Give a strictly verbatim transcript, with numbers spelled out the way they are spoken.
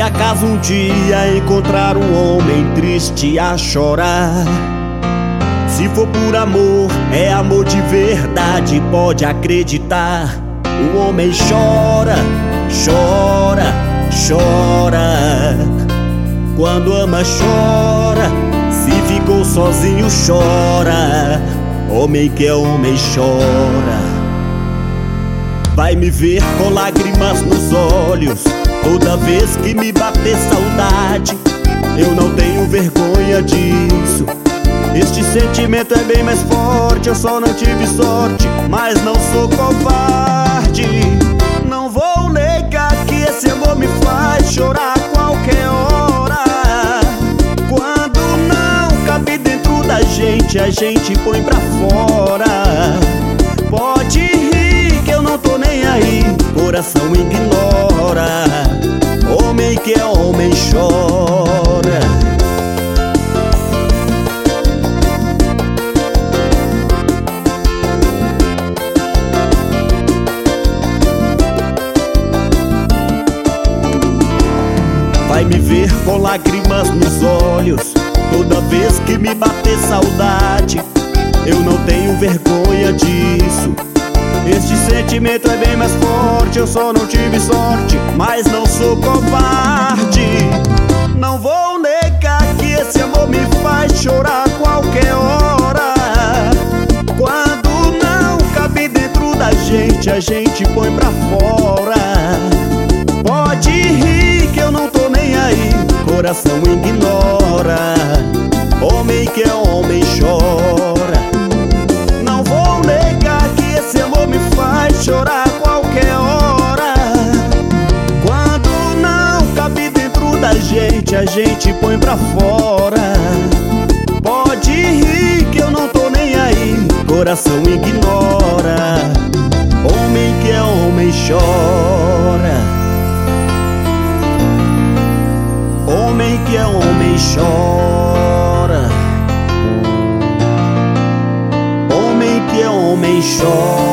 acaso um dia encontrar um homem triste a chorar, se for por amor, é amor de verdade, pode acreditar. O homem chora, chora, chora. Quando ama chora, se ficou sozinho chora. Homem que é homem chora. Vai me ver com lágrimas nos olhos toda vez que me bater saudade. Eu não tenho vergonha disso. Este sentimento é bem mais forte. Eu só não tive sorte, mas não sou covarde. Não vou negar que esse amor me faz chorar a qualquer hora. Quando não cabe dentro da gente, a gente põe pra fora. Pode rir que eu não tô nem aí, coração ignora. Homem que é homem chora. Vai me ver com lágrimas nos olhos toda vez que me bater saudade. Eu não tenho vergonha disso. Este sentimento é bem mais forte. Eu só não tive sorte, mas não sou covarde. Não vou negar que esse amor me faz chorar a qualquer hora. Quando não cabe dentro da gente, a gente põe pra fora. Pode rir que eu não tô nem aí, coração ignora. Homem que é homem chora. Não vou negar que esse amor me faz chorar a qualquer hora. Quando não cabe dentro da gente, a gente põe pra fora. Pode rir que eu não tô nem aí, coração ignora. Homem que é homem chora. Homem que é homem chora. Homem que é homem chora.